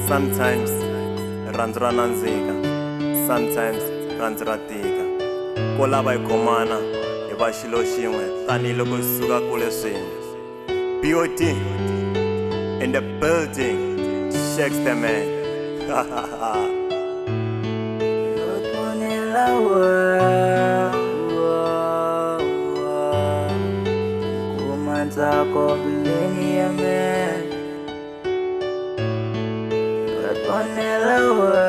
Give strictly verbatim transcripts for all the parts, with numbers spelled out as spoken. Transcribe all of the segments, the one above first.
Sometimes rhandzu ra nandzika, sometimes rhandzu ra tika. Ko lava hi khomana hi va xilo xin'we tanihiloko hi suka kule swin'we. B O T in the building, shakes the man. Zako milenia man, weponelewa,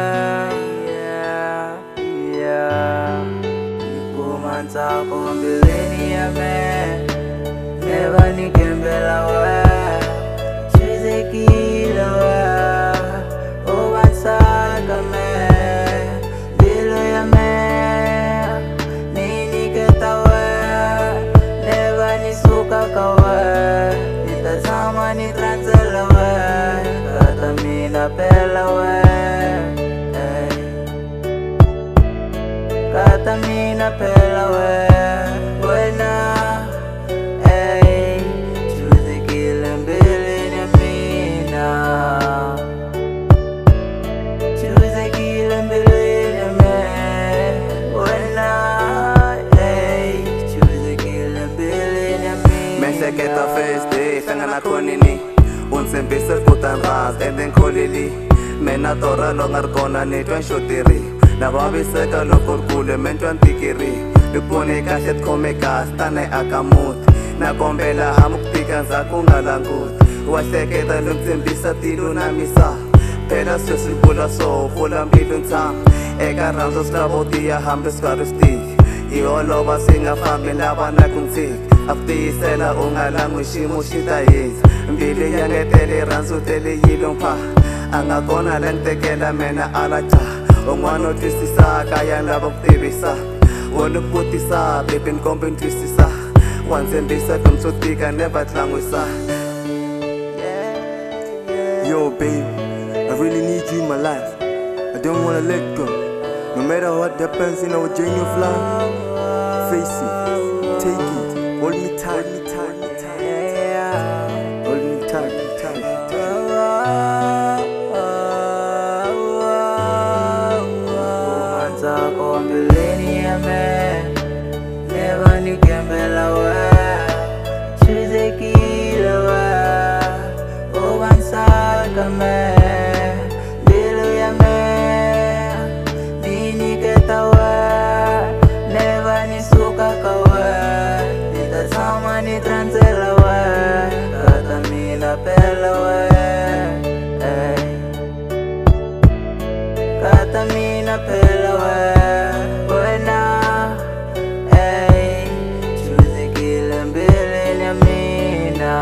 yeah, yeah. Ikuman zako milenia man, never nikembela wa, chize kila wa, owan saka man, bilo ya man, nini ketawa, never nisuka kawa, nitazama nitranzela wa, kata mina pela wa, kata mina pela wa, wena, ay, chuzi kila mbele na mina, chuzi kila mbele na mina, wena, ay, chuzi kila mbele na mina. Mehleketa first day, hlangana khonini unsembise kutan ras enden kholili mena tora lo ngar kona ni twan shotiri na vaviseka loko kule mentwan tikiri lipone kahle khome kastane akamut na kombela hamuktika nzaku ngalangut wahleketa lokutsembisa tilo namisa phela sesibula so vula mbilu ntsam eka rhandzu sikabotiya hambe sikaristik ioloba singafambi lavana kuntsik aftisela ungalangwi ximo xi ta hisa mbili ya ngetele rhandzu tele yilo mpha a nga kona la ntekela mena ala ja un'wana u twisisaka ya lava ku tivisa wo ni vutisa bebi nkombe ni twisisa wa ndzembisa tom swo tika never tlangwisa. Yo babe, I really need you in my life. I don't wanna let go. No matter what happens in our journey of life, face it, take it, hold me tight, hold me tight, hold me tight, hold me tight. Zako milenia man, never nikembela wa, chuze kila wa, owan saka man, bilo ya man, nini ketawa, never nisuka kawa, nitazama nitranzela wa, kata mina pela wa, kata mina pela wa, wena, ay, chuzi kila mbele na mina,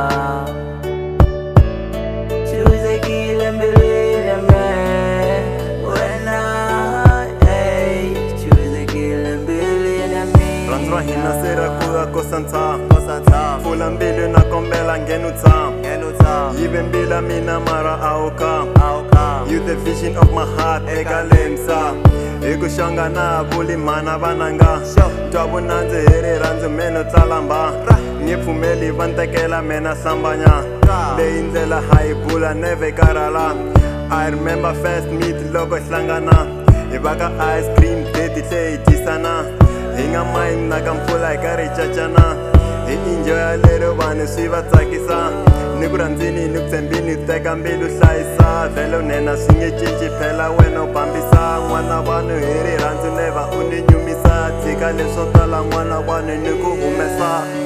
chuzi kila mbele na mina, wena, ay, chuzi kila mbele na mina. Rhandzu ra hina se ra kula kosa ntshama, pfula mbilu na kombela nghena u tshama, yive mbila mina mara a wu kama. You the vision of my heart eka lemsa hi ku hlangana vulimhana vananga twa vunandzi hi rirhandzu meno tsalamba ni pfumeli va ntekela mena hlambanya leyi ndlela ha yi bula neve karhala. I remember first meet loko hi hlangana hi va ka ice cream date hle hi dyisana hi nga mind na ka mpfula hi karhi hi cacana hi enjoya lero vanhu swi va tsakisa ni ku rhandzini ni ku tshembini teka mbilu hlayisa vhele nena swi nge cinci phela wena u bambisa n'wana vanhu hi rirhandzu neva u ni nyumisa tshika leswo tala n'wana vanhu ni ku humesa.